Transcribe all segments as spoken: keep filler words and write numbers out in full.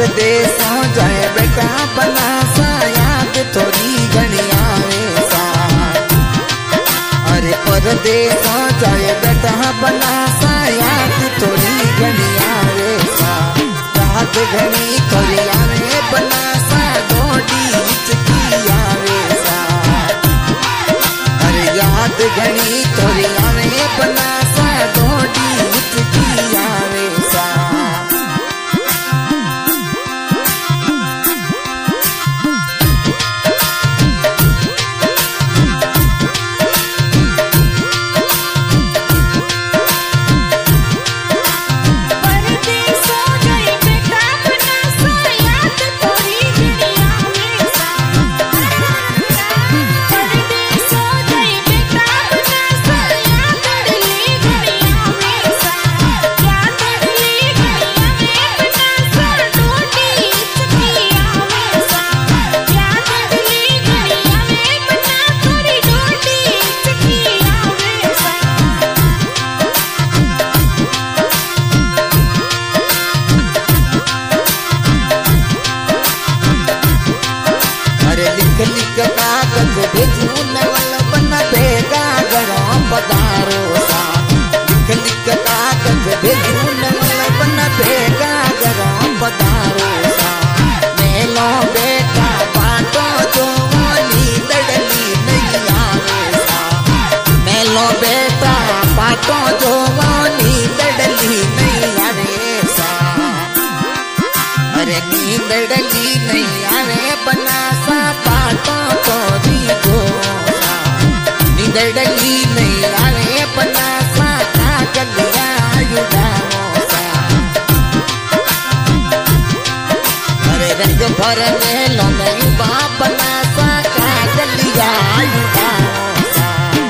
परदेसों जाए बेटा बना सा याद थोड़ी घनी आवे सा। अरे परदेसों जाए बेटा बना सा याद थोड़ी घनी आवे सा। याद घनी थोड़ी आवे बना सा डोडी हिचकी आवे सा। अरे याद घनी थोड़ी आवे बना सा डोडी हिचकी आवे सा। कागज भेजू नवल बन भेगा गरम पधारो सा। लिख लिख कागज भेजू नवल बन भेगा गरम पधारो सा। मेलो बेटा बाटो जो नींदड़ली नहीं आवे सा। मेलो बेटा बाटो जो नींदड़ली नहीं आवे सा। अरे नींदड़ली नहीं आवे बना सा बाटो निदड़ली नहीं आवे बना सा कागलिया युगाओ सा। अरे रंग भर मेलो नहीं बा बना सा कागलिया युगाओ सा।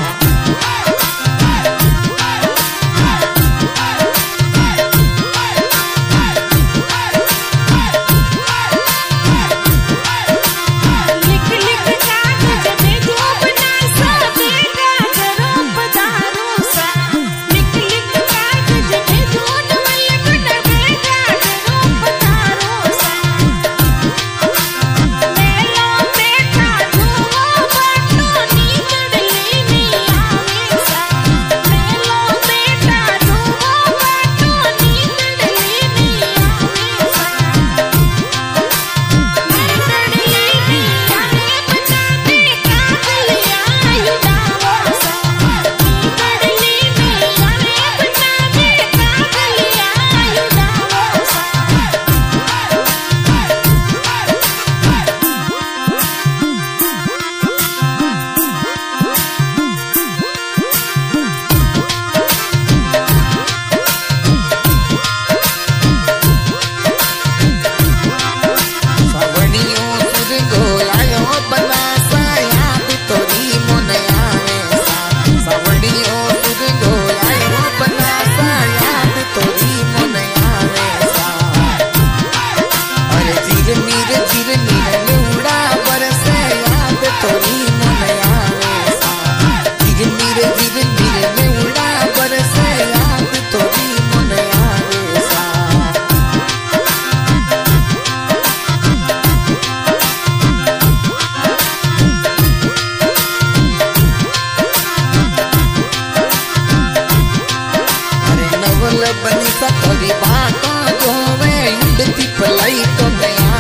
बनी सा थोड़ी बातों जो मैं उड़ती पलाई तो गया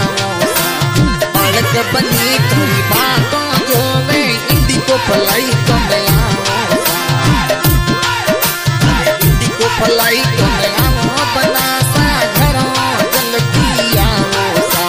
बालक बनी थोड़ी बातों जो मैं इंडी को पलाई तो गया इंडी को पलाई तो गया बना सा घरों जल किया सा।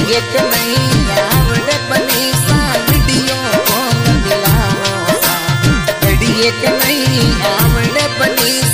एक नहीं आवड़े बनी सा वीडियो कॉल मिलाओ सा। घड़ी एक नहीं आवड़े बनी